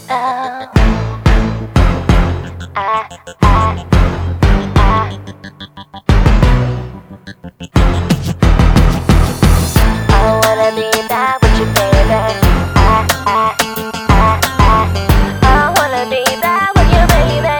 I wanna be back with you, baby. I wanna be back with you, baby.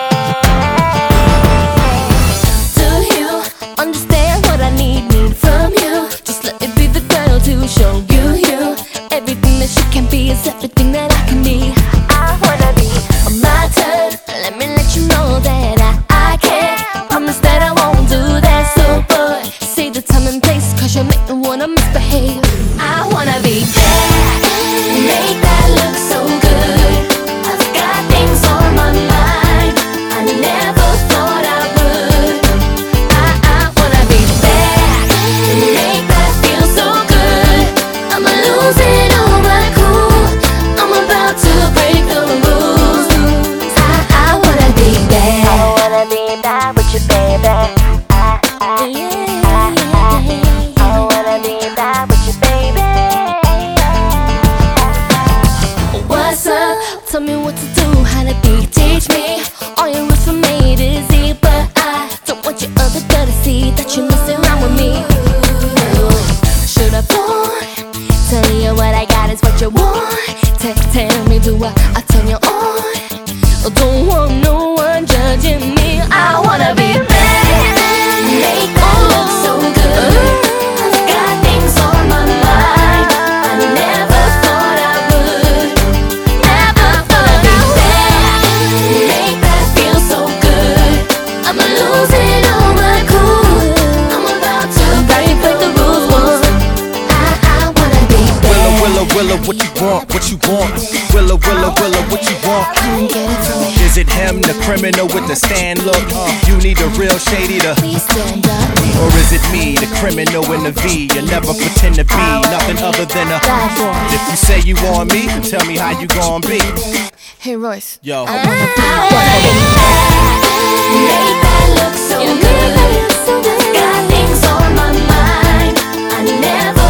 Do you understand what I need from you? Just let me be the girl to show you everything that you can be is everything that I can be. I wanna be on my turn. Let me let you know that I can. Promise that I won't do that. So boy, say the time and place, 'cause you make me wanna misbehave. I wanna be bad, make that look so good. I've got things on my mind I never thought I would. I wanna be bad, make that feel so good. I'm losing all my cool, I'm about to break the rules. I wanna be bad. I wanna be bad with you, baby. I wanna be bad with you, baby. What's up? Tell me what to do, how to be. Teach me all your rules from A to Z. But I don't want your other girl to see that you're messing around with me. Should I phone? Tell you what I got is what you want. Tell me, do I turn you on? I don't want no one judging me. I wanna be bad, make that look so good. I've got things on my mind I never thought I would. Never wanna be bad, make that feel so good. I'm losing all my cool, I'm about to break the rules. I wanna be bad. Willa, what you want, what you want? Willa, what you want? Come get it from me. Is it him, the criminal with the stand look? You need a real shady to. Please stand up. Or is it me, the criminal in the V? You never pretend to be nothing other than a. Bad boy. If you say you want me, tell me how you gon' be. Hey Royce, Yo. I wanna be bad, make that look so good. Got things on my mind I never